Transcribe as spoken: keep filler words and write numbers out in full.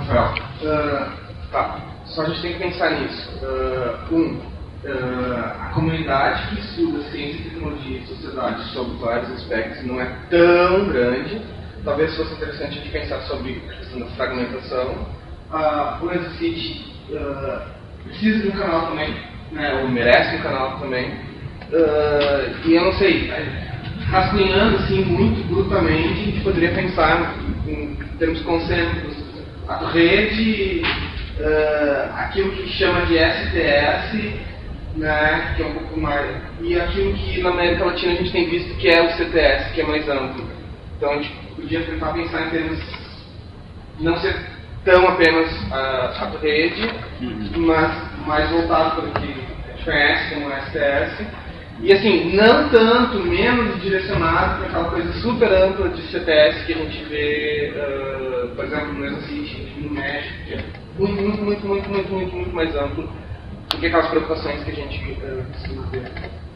Rafael. Uh, tá, só a gente tem que pensar nisso. Uh, um, uh, a comunidade que estuda ciência, tecnologia e sociedade sobre vários aspectos não é tão grande. Talvez fosse interessante a gente pensar sobre a questão da fragmentação. Uh, o Exocity uh, precisa de um canal também, né, ou merece um canal também. Uh, e eu não sei, rascunhando assim muito brutamente, a gente poderia pensar em termos concêntricos, a rede, uh, aquilo que chama de S T S, né, que é um pouco mais, e aquilo que na América Latina a gente tem visto que é o C T S, que é mais amplo. Então a gente podia tentar pensar em termos, não ser tão apenas a, a rede, mas mais voltado para o que a gente conhece como S T S. E assim, não tanto, menos direcionado para aquela coisa super ampla de C T S que a gente vê, uh, por exemplo, no Exocity, no México, que é muito, muito, muito, muito, muito, muito, muito mais amplo do que aquelas preocupações que a gente uh, precisa ter.